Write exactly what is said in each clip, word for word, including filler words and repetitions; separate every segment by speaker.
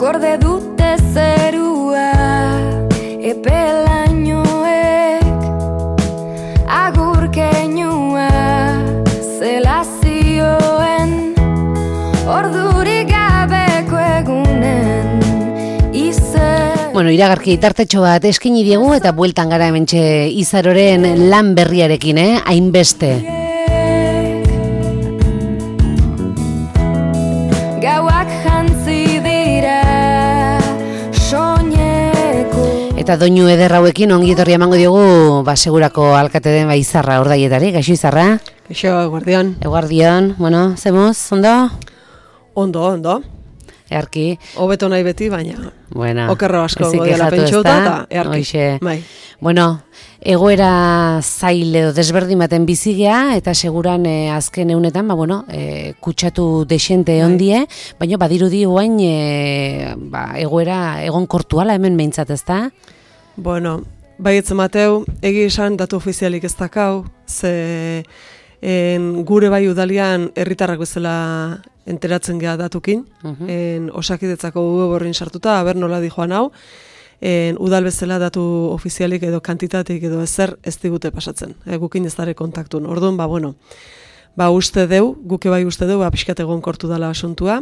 Speaker 1: gorde dute zerua, epelainoek, agur keinua, zela zioen, ordurik gabeko egunen, izen.
Speaker 2: Bueno, iragarki tartetxo bat eskini diegu eta bueltan gara hementxe Izaroren lan berriarekin, eh? Hainbeste.
Speaker 1: Gauak jantzi dira, soñeko.
Speaker 2: Eta doinu eder hauekin ongi etorri emango diogu, ba, segurako alkate den ba Izarra Ordaietari. Gaixo Izarra?
Speaker 3: Gaixo, eguardion.
Speaker 2: Eguardion, bueno, zemoz, ondo?
Speaker 3: Ondo, ondo.
Speaker 2: Earki.
Speaker 3: Hobeto nahi beti, baina
Speaker 2: bueno,
Speaker 3: okerro asko dela pentsuta eta earki.
Speaker 2: Oixe.
Speaker 3: Bai.
Speaker 2: Bueno, egoera zail edo desberdin baten bizigea eta seguran eh, azken eunetan, ba, bueno, eh, kutsatu desente ondie, baina badirudi guain eh, ba, egoera egon kortuala hemen behintzat, ezta?
Speaker 3: Bueno, baietz Mateu, egi esan datu ofizialik ez dakau, ze en, gure bai udalian herritarrak bezala enteratzen geha datukin, uh-huh. en, osakidetzako web sartuta, aber nola di joan hau, en, udal bezala datu ofizialik edo kantitatik edo ezer ez digute pasatzen, e, gukin ez dare kontaktun. Orduan, ba, bueno, ba, uste deu, guke bai uste deu, ba, pixkat egon kortu dala asuntua,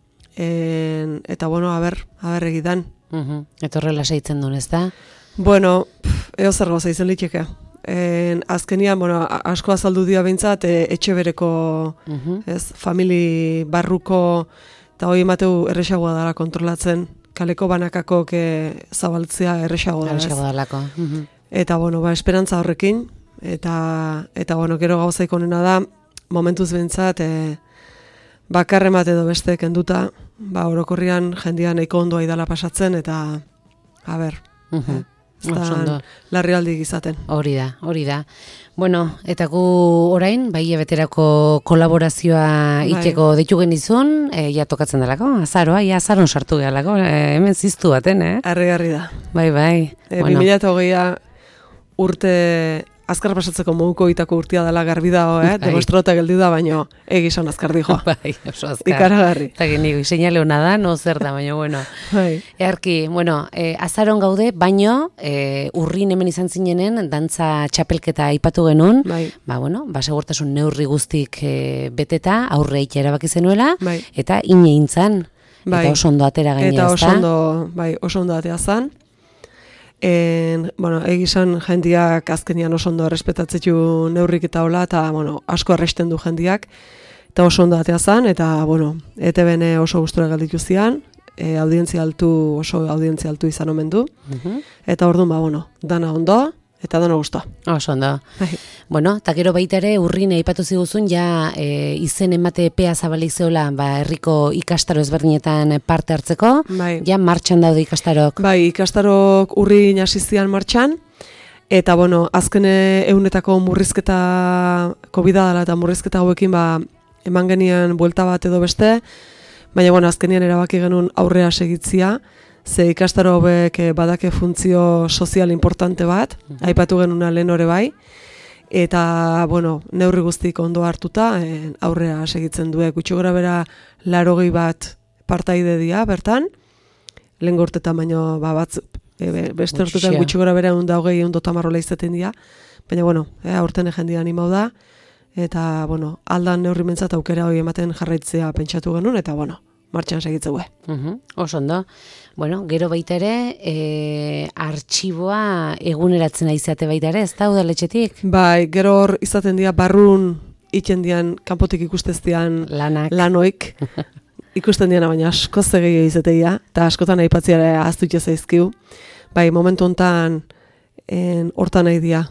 Speaker 3: en, eta, bueno, aber, aber egidan.
Speaker 2: Uh-huh. Eta horrela seitzen duen, ez da?
Speaker 3: Bueno, pff, eo zer goza izan liteke. En, azkenian, bueno, asko azaldu dia behintzat, e, etxe bereko, uh-huh. ez, famili barruko, eta hori emateu erresagoa dara kontrolatzen, kaleko banakako ke zabaltzea erresagoa dara.
Speaker 2: Erresagoa dalako. Uh-huh.
Speaker 3: Eta, bueno, ba, esperantza horrekin, eta, eta bueno, gero gauzaik onena da, momentuz behintzat, e, bakarre bat edo beste kenduta, ba, orokorrian jendian nahiko ondoa idala pasatzen, eta, a ber,
Speaker 2: uh-huh.
Speaker 3: eh? Estan larrialdi izaten.
Speaker 2: Hori da, hori da. Bueno, eta gu orain, bai beterako kolaborazioa itxeko bai. Ditu genizun, e, ja tokatzen delako, azaroa, ja azaron sartu gehalako, e, hemen ziztu baten, eh?
Speaker 3: Arri-garri da.
Speaker 2: Bai, bai.
Speaker 3: E,
Speaker 2: bueno.
Speaker 3: bi mila hogeia urte azkar pasatzeko moduko itako urtia dela garbi dago, eh? Bai. Demostrota geldi da, baino egizan azkar dijo.
Speaker 2: Bai, oso azkar.
Speaker 3: Ikaragarri.
Speaker 2: Eta genigo, seinale hona da, no zer da, baina, bueno.
Speaker 3: Bai.
Speaker 2: Earki, bueno, eh, azaron gaude, baino, eh, urrin hemen izan zinenen, dantza txapelketa aipatu genuen,
Speaker 3: bai.
Speaker 2: Ba, bueno, ba, segurtasun neurri guztik eh, beteta, aurre itxe erabaki zenuela,
Speaker 3: bai.
Speaker 2: Eta ine intzan,
Speaker 3: bai.
Speaker 2: Eta oso ondo atera gainera,
Speaker 3: eta
Speaker 2: ezta?
Speaker 3: Eta oso ondo, bai, oso ondo atea zan. En, bueno, egizan jendiak azkenian oso ondo errespetatzetxu neurrik eta hola, eta, bueno, asko erresten du jendiak, eta oso ondo atea zan, eta, bueno, E T B-ne oso gustura galditu zian, e, audientzia altu, oso audientzia altu izan omen du, uh-huh. Eta orduan, ba, bueno, dana ondo, eta dana gustoa.
Speaker 2: Oso ondo. Bueno, eta gero baita ere urrin aipatu ziguzun, ja e, izen emate epea zabalik zeola, ba, herriko ikastaro ezberdinetan parte hartzeko,
Speaker 3: bai.
Speaker 2: Ja martxan daude ikastarok.
Speaker 3: Bai, ikastarok urrin hasi zian martxan, eta, bueno, azken eunetako murrizketa, kobida dela eta murrizketa hauekin, ba, eman genian buelta bat edo beste, baina, bueno, azkenian erabaki genuen aurrea segitzia, ze ikastaro hobek badake funtzio sozial importante bat, uh-huh. Aipatu genuna lehen hori bai, eta, bueno, neurri guztik ondo hartuta, eh, aurrea segitzen duek, gutxi gora bera larogei bat partaide dia, bertan, lehen gortetan baino, ba, batzu, e, beste hortetan gutxi gora bera egun da hogei egun dotamarrola izaten dia, baina, bueno, e, aurten jendia animau da, eta, bueno, aldan neurri mentzat aukera hori ematen jarraitzea pentsatu genuen, eta, bueno, martxan segitzeue.
Speaker 2: Uh-huh. Oso ondo. Bueno, gero baita ere, e, artxiboa eguneratzen aizate baita ere, ez da udaletxetik?
Speaker 3: Bai, gero hor izaten dira barrun iten dian, kanpotik ikusteztian
Speaker 2: lanak.
Speaker 3: Lanoik. Ikusten diana baina asko zegei izateia, eta askotan aipatziara aztutxe zaizkiu. Bai, momentu hontan hortan nahi dia,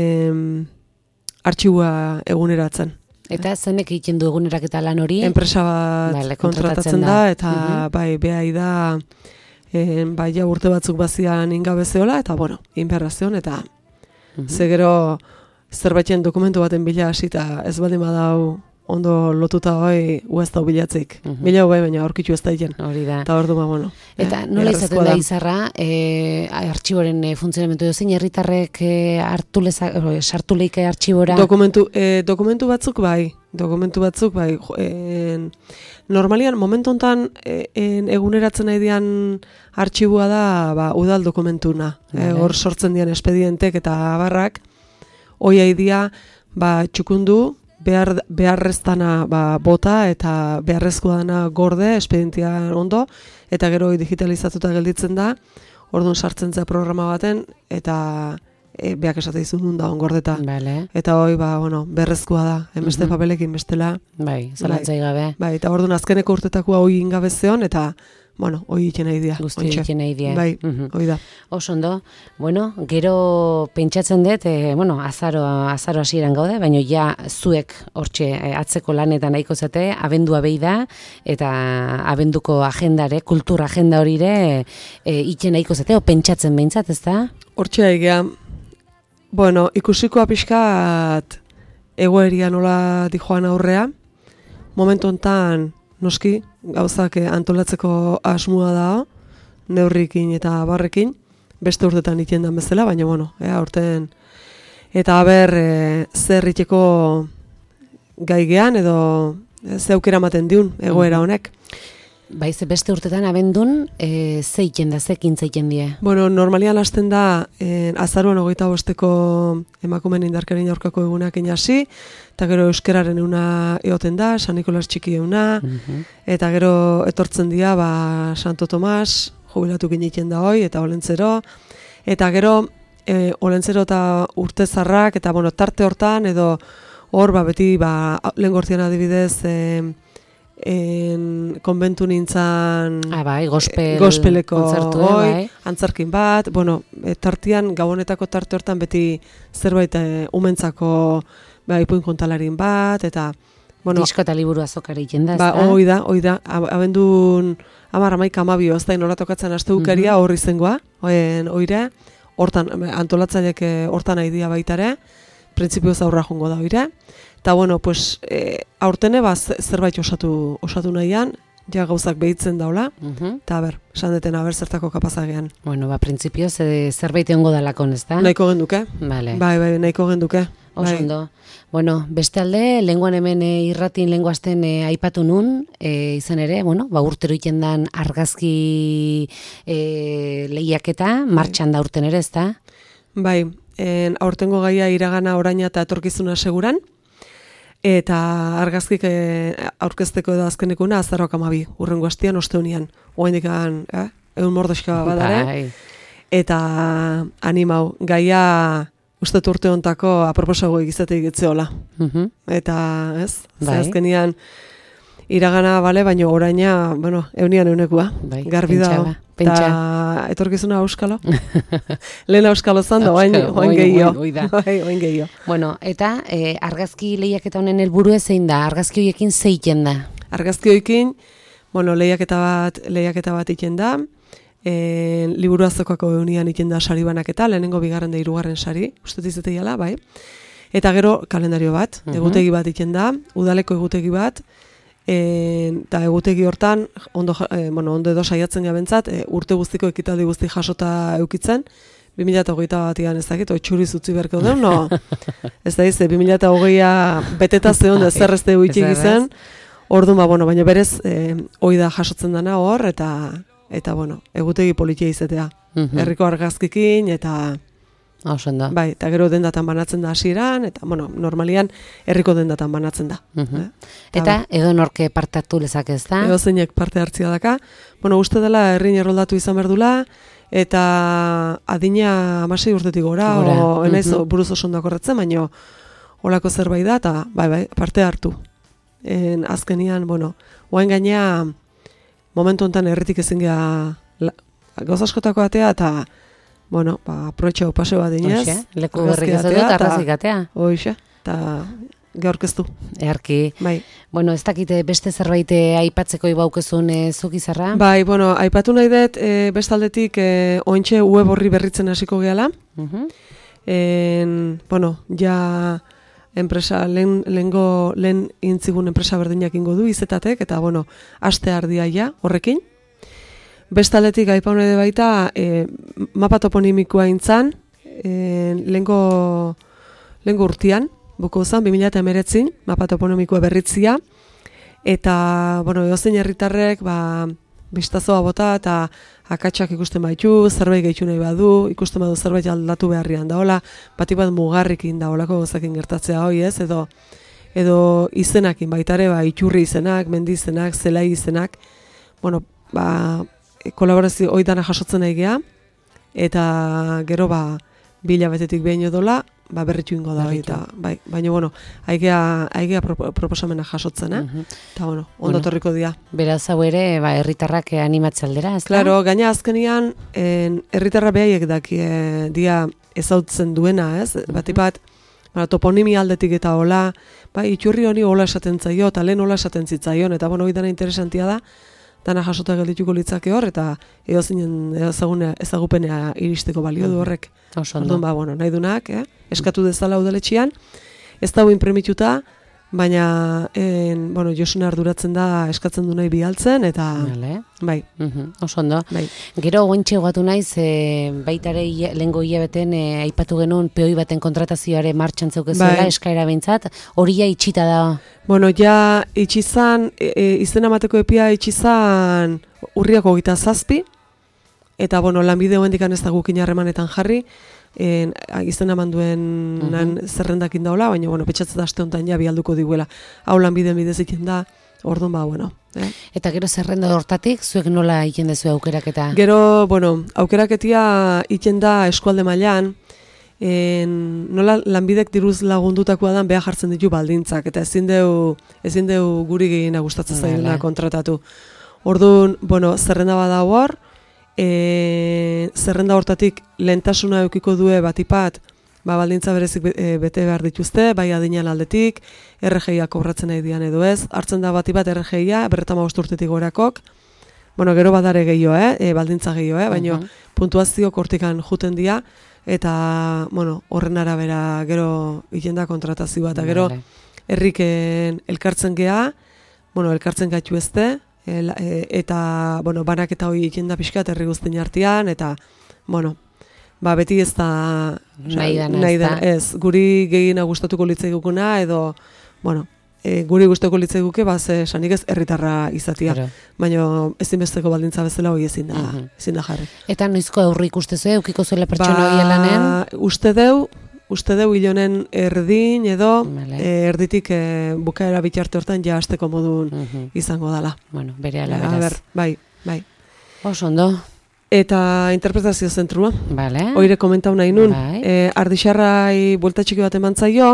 Speaker 3: artxiboa eguneratzen.
Speaker 2: Eta zenek egiten du egunerak eta lan hori?
Speaker 3: Enpresa bat vale, kontratatzen da, da eta uh-huh. bai, behai da, e, bai, ja urte batzuk bazian ingabezeola, eta, bueno, inberrazion, eta uh-huh. Zegero zerbaiten dokumentu baten bila hasi, eta ez baldin badau ondo lotuta hoi uez da bilatzik.
Speaker 2: Mhm.
Speaker 3: Mila bai, baina aurkitu ez da iten.
Speaker 2: Hori da.
Speaker 3: Eta ordu, ba, bueno.
Speaker 2: Eta
Speaker 3: eh,
Speaker 2: nola izaten
Speaker 3: beharrezkoa
Speaker 2: da izarra, e, artxiboren e, funtzionamentu edo zein herritarrek e, hartu lezak, o, sartu leike artxibora?
Speaker 3: Dokumentu, e, dokumentu batzuk bai, dokumentu batzuk bai. Jo, en, normalian, momentu honetan e, en, eguneratzen nahi dian artxibua da ba, udal dokumentuna. E, hor sortzen dian espedientek eta barrak, hoi aidia ba, txukundu, behar, beharreztana ba, bota eta beharrezkoa dana gorde, espedientia ondo, eta gero digitalizatuta gelditzen da, orduan sartzen za programa baten, eta e, beak esate izun nun da ongordeta.
Speaker 2: Vale.
Speaker 3: Eta hoi, ba, bueno, berrezkoa da, enbeste
Speaker 2: Mhm.
Speaker 3: papelekin bestela.
Speaker 2: Bai, zalantzai gabe.
Speaker 3: Bai, eta orduan azkeneko urtetakua hoi ingabe zeon, eta, bueno, hoi iten nahi dia.
Speaker 2: Guzti
Speaker 3: ontxe.
Speaker 2: egiten nahi die.
Speaker 3: Bai,
Speaker 2: Mhm.
Speaker 3: hoi da.
Speaker 2: Oso ondo, bueno, gero pentsatzen dut, e, bueno, azaro, azaro hasieran gaude, baina ja zuek hortxe e, atzeko lanetan nahiko zate, abendua behi da, eta abenduko agendare, kultur agenda horire, e, iten nahiko zate, o pentsatzen behintzat, ez da?
Speaker 3: Hortxe egia, bueno, ikusikoa pixkat egoeria nola dijoan aurrea, momentu hontan noski, gauzak eh, antolatzeko asmoa da, neurrikin eta barrekin, beste urtetan iten da bezala, baina bueno, ea, aurten, eta haber e, zer iteko gaigean edo e, ze aukera ematen diun egoera honek.
Speaker 2: Bai, ze beste urtetan abendun, e, ze iten da, ze kintza iten die?
Speaker 3: Bueno, normalian hasten da, eh, azaruan hogeita bosteko emakumeen indarkerien aurkako egunak inasi, eta gero euskeraren euna eoten da, San Nikolas txiki euna,
Speaker 2: Mhm.
Speaker 3: eta gero etortzen dira, ba, Santo Tomas, jubilatu egiten da hoi, eta olentzero, eta gero e, olentzero eta urtezarrak, eta bueno, tarte hortan, edo hor, ba, beti, ba, lehen gortian adibidez, e, en konbentu nintzan
Speaker 2: Ah, bai, gospel,
Speaker 3: gospeleko
Speaker 2: kontzertu,
Speaker 3: hoi,
Speaker 2: bai.
Speaker 3: antzarkin bat, bueno, e, tartian, gabonetako tarte hortan beti zerbait e, umentzako ba, ipuin kontalarin bat, eta, bueno,
Speaker 2: Disko eta liburu azokari iten da, ez
Speaker 3: ba,
Speaker 2: da?
Speaker 3: hoi da, hoi da, ab- abendun amar amaika amabio, ez da, nola tokatzen asteukeria
Speaker 2: Mhm.
Speaker 3: horri zengoa, hoen, oire, hortan, antolatzaileek eh, hortan aidia baitare, printzipioz aurra jongo da oire, eta bueno, pues, e, aurtene, ba, ze- zerbait osatu, osatu nahian, ja gauzak behitzen daula,
Speaker 2: Mhm.
Speaker 3: eta ber, esan deten, aber zertako kapazagean.
Speaker 2: Bueno, ba, printzipioz e, zerbait egongo dalakon, ez da?
Speaker 3: Nahiko genduke,
Speaker 2: Vale.
Speaker 3: bai, bai, nahiko genduke.
Speaker 2: Oso
Speaker 3: Bai.
Speaker 2: ondo. Bueno, beste alde, lenguan hemen e, irratin lenguazten e, aipatu nun, e, izan ere, bueno, ba, urtero iten dan argazki e, lehiaketa, martxan da urten ere, ez da?
Speaker 3: Bai, en, aurtengo gaia iragana oraina eta etorkizuna seguran, eta argazkik e, aurkezteko edo azkenekuna azaroak amabi, urrengo astian osteunian, oaindikan, eh, egun mordoska badare,
Speaker 2: Bai.
Speaker 3: eta animau, gaia uste dut urte hontako aproposago egizate egitzeola.
Speaker 2: Mhm.
Speaker 3: Eta, ez, ze
Speaker 2: Bai.
Speaker 3: azkenian iragana, bale, baino oraina, bueno, eunian eunekua,
Speaker 2: Bai,
Speaker 3: garbi
Speaker 2: pentsa
Speaker 3: dago.
Speaker 2: ba, pentsa.
Speaker 3: Eta etorkizuna auskalo. Lehen auskalo zan da, oain,
Speaker 2: Auskalo,
Speaker 3: oain
Speaker 2: oain-
Speaker 3: gehiago.
Speaker 2: oain- oi da.
Speaker 3: Bai, oain gehiago.
Speaker 2: Bueno, eta e, argazki lehiaketa honen helburu zein da? Argazki horiekin zeiten da?
Speaker 3: Argazki hoikin, bueno, lehiaketa bat, lehiaketa bat iten da, e, liburu azokako eunian iten da sari banaketa, lehenengo bigarren da hirugarren sari, uste dizuteiala, bai. Eta gero kalendario bat,
Speaker 2: Mhm.
Speaker 3: egutegi bat iten da, udaleko egutegi bat, e, eta egutegi hortan, ondo, ja- e, bueno, ondo edo saiatzen gabentzat, e, urte guztiko ekitaldi guzti jasota eukitzen, bi mila hogeita batian ez dakit, otxuriz utzi beharko duen, no? Ez da izte, bi mila hogeia beteta zeon da zer ez da uitik
Speaker 2: Ez da,
Speaker 3: izan, orduan, ba, bueno, baina berez, e, hoi da jasotzen dana hor, eta, eta bueno, egutegi politia izatea.
Speaker 2: Mhm.
Speaker 3: Herriko argazkikin, eta
Speaker 2: Oso ondo.
Speaker 3: bai, eta gero dendatan banatzen da hasieran, eta, bueno, normalian herriko dendatan banatzen da.
Speaker 2: Mhm.
Speaker 3: eh?
Speaker 2: Eta edo norke parte hartu lezake, ez da?
Speaker 3: Edo zeinek parte hartzia daka. Bueno, uste dela herrin erroldatu izan behar dula, eta adina hamasei urtetik gora,
Speaker 2: Gora,
Speaker 3: o enaiz
Speaker 2: mhm.
Speaker 3: buruz oso ondo akorretzen, baino holako zerbait da, eta bai, bai, parte hartu. En, azkenian, bueno, oain gainea, momentu honetan herritik ezin geha gauz askotako atea, eta, bueno, ba, proetxo paseo bat dinez.
Speaker 2: Hoxe, leku
Speaker 3: argazki
Speaker 2: berrik ez dut,
Speaker 3: atea, eta-
Speaker 2: arrazik atea.
Speaker 3: Hoxe, eta gaurkeztu,
Speaker 2: Earki.
Speaker 3: bai.
Speaker 2: Bueno, ez dakite beste zerbait eh, aipatzeko ibaukezun e, zuk izarra?
Speaker 3: Bai, bueno, aipatu nahi dut, e, bestaldetik, e, ointxe web horri berritzen hasiko gehala.
Speaker 2: Mhm.
Speaker 3: En, bueno, ja enpresa, lehen, lehengo, lehen intzigun enpresa berdinak ingo du, izetatek, eta, bueno, aste ardia ja, horrekin. Bestaletik, aipaune de baita, e, mapa toponimikoa intzan, e, lehengo, lehengo urtian, buko zan, bi mila hemeretzin, mapa toponimikoa berritzia, eta, bueno, edozein herritarrek, ba, bistazoa bota, eta akatsak ikusten baitu, zerbait gehitu nahi badu, ikusten badu zerbait aldatu beharrian daola, bati bat mugarrikin daolako gozakin gertatzea hoi ez, edo, edo izenakin baitare, ba, itxurri izenak, mendi izenak, zelai izenak, bueno, ba, kolaborazio hoi dana jasotzen nahi geha, eta gero, ba, bila betetik behin edola, ba, berritu ingo da, eta, bai, baina, bueno, haigea, haigea proposamena jasotzen, eh? Uh-huh. Eta, bueno, ondo torriko dia.
Speaker 2: Beraz, hau ere, ba, herritarrak animatzaldera, ez da?
Speaker 3: Claro, gaina azkenian, herritarra behaiek daki e, dia ezautzen duena, ez? Uh-huh. Batipat, ba, toponimia aldetik eta hola, ba, itxurri honi hola esaten zaio, eta lehen hola esaten zitzaion, eta, bueno, hori dana interesantia da, dana jasota geldituko litzake hor, eta edozinen ezagupenea iristeko balio du horrek. Orduan, ba, bueno, nahi dunak, eh? Eskatu dezala udaletxian, ez dago inpremituta, baina en, bueno, Josune arduratzen da eskatzen du nahi bialtzen, eta
Speaker 2: vale.
Speaker 3: Bai.
Speaker 2: Uh-huh. Oso ondo.
Speaker 3: Bai.
Speaker 2: Gero gointxe gatu naiz, e, baitare lehengo hilabeten e, aipatu genuen peoi baten kontratazioare martxan zeukezuela, bai. Eskaera behintzat, hori ja itxita da.
Speaker 3: Bueno, ja itxizan, e, e, izena mateko epia itxizan urriako gita zazpi, eta, bueno, lanbide hoendikan ez da gukin harremanetan jarri, en, izena manduen nan uh-huh. zerrendakin daula, baina, bueno, petxatzen da aste honetan ja bialduko diguela. Hau lanbide bidez egiten da, orduan ba, bueno. Eh?
Speaker 2: Eta gero zerrenda hortatik, zuek nola egiten dezu aukeraketa?
Speaker 3: Gero, bueno, aukeraketia egiten da eskualde mailan, en, nola lanbidek diruz lagundutakoa dan beha jartzen ditu baldintzak, eta ezin deu, ezin deu guri gehiena gustatzen zailuna kontratatu. Orduan, bueno, zerrenda bada hor, E, zerrenda hortatik lehentasuna eukiko due batipat, ba, baldintza berezik bete behar dituzte, bai adinean aldetik, R G I-a kobratzen nahi dian edo ez, hartzen da batipat R G I-a, berretama urtetik gorakok, bueno, gero badare gehiago, eh? E, baldintza gehiago, eh? Baina uh-huh. puntuazio kortikan juten dia, eta, bueno, horren arabera gero egiten da kontratazioa, eta gero vale. Herriken elkartzen gea, bueno, elkartzen gaitu ezte, eta, bueno, banak eta hori egiten da pixkat herri guztien artean, eta, bueno, ba, beti ez da,
Speaker 2: nahi dana,
Speaker 3: nahi dana, ez, guri gehiena gustatuko litzaigukuna, edo, bueno, e, guri gustatuko litzaiguke, ba, ze, sanik ez, herritarra izatia, claro. Baina ezinbesteko baldintza bezala hori ezin da, uh-huh. ezin da jarri.
Speaker 2: Eta noizko aurri ikustezu, eukiko zuela pertsona hori lanen?
Speaker 3: Ba, uste deu, uste deu hilonen erdin edo vale. e, erditik e, bukaera bitarte hortan ja hasteko modun uh-huh. izango dala.
Speaker 2: Bueno, bere ala beraz.
Speaker 3: Ber, bai, bai.
Speaker 2: Oso ondo.
Speaker 3: Eta interpretazio zentrua.
Speaker 2: Vale.
Speaker 3: Oire komentau nahi nun.
Speaker 2: Bai.
Speaker 3: E, Ardixarrai buelta txiki bat eman zaio,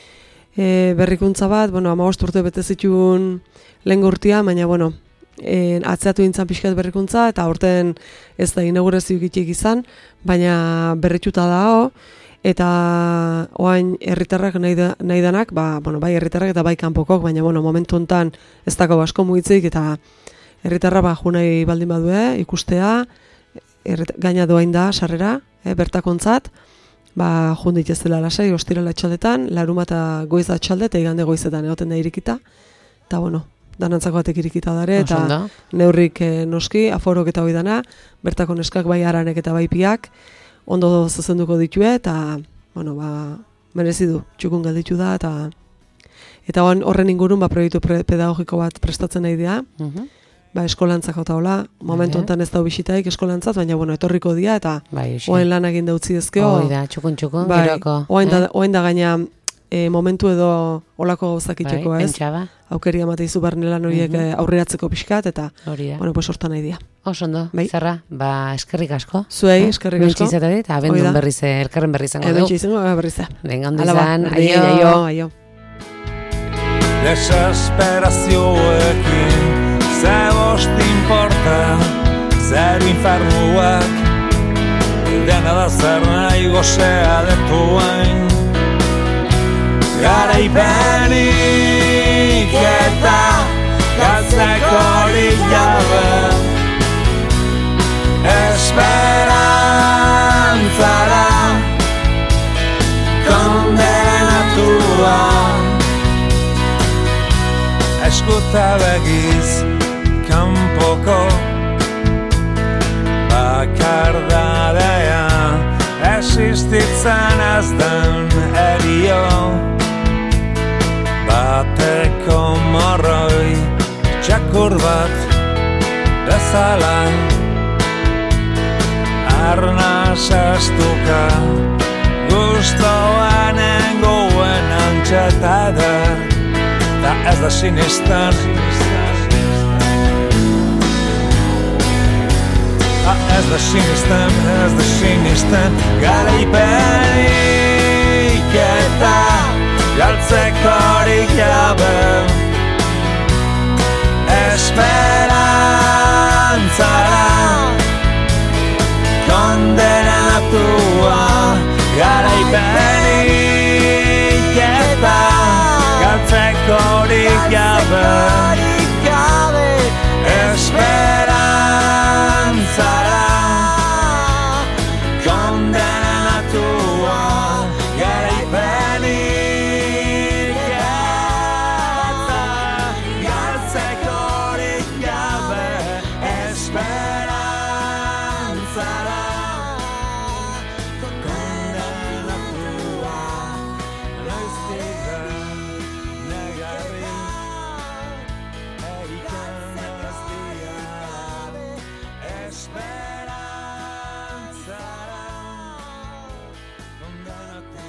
Speaker 3: e, berrikuntza bat, bueno, hamabost urte bete zituen lehen urtia, baina, bueno, e, atzeatu dintzan pixkat berrikuntza, eta aurten ez da inaugurazio gitik izan, baina berrituta dao, eta oain herritarrak nahi, da, nahi danak, ba, bueno, bai herritarrak eta bai kanpokok, baina bueno, momentu hontan ez dago asko mugitzik, eta herritarra ba, junai baldin badue, ikustea, errit, gaina doain da, sarrera, eh, bertakontzat, ba, jundit ez dela lasai, ostirala etxaldetan, laruma eta goiz da etxalde, eta igande goizetan egoten da irikita, eta bueno, danantzako batek irikita dare, eta
Speaker 2: Osanda.
Speaker 3: Neurrik eh, noski, aforok eta hoi dana, bertako neskak bai aranek eta bai piak, ondo zuzenduko ditue, eta, bueno, ba, merezi du, txukun galditu da, eta eta horren ingurun, ba, proiektu pre pedagogiko bat prestatzen nahi dira, uh-huh. ba, eskolantzak eta hola, momentu honetan ez da bisitaik eskolantzat, baina, bueno, etorriko dira, eta bai, oen lan egin dautzi ezkeo.
Speaker 2: Hoi da, txukun, txukun,
Speaker 3: bai,
Speaker 2: geroko.
Speaker 3: Oen da,
Speaker 2: eh?
Speaker 3: oen da gaina, e, momentu edo olako zakiteko,
Speaker 2: bai,
Speaker 3: ez?
Speaker 2: Pentsaba.
Speaker 3: Aukeri amateizu barnelan horiek uh-huh. aurreratzeko pixkat, eta,
Speaker 2: Hori da.
Speaker 3: bueno, pues hortan nahi dira.
Speaker 2: Oso ondo, bai. Zerra, ba, eskerrik asko.
Speaker 3: Zuei, eh? eskerrik asko.
Speaker 2: Mentxizetatik, eta abendun berriz, elkarren berriz zango dugu.
Speaker 3: Edo izango berriz.
Speaker 2: Venga, ondo izan, aio.
Speaker 3: Aio, aio.
Speaker 4: Desesperazioekin, ze bost importa, zer infernuak, dena da zer nahi gozea detuain. Garaipenik eta galtzeko jabe, esperantzara kondenatua. eskuta begiz kanpoko bakardadea existitzen ez den erio bateko morroi txakur bat bezala arnaz estuka gustoan engoen antxeta eder ta ez da sinistan ta ez da sinistan ez da sinistan garaipenik eta galtzekorik gabe esperantzara kondenatua garaipenik eta galtzekorik gabe esperantzara kondenatua garaipenik eta galtzekorik gabe esperantzara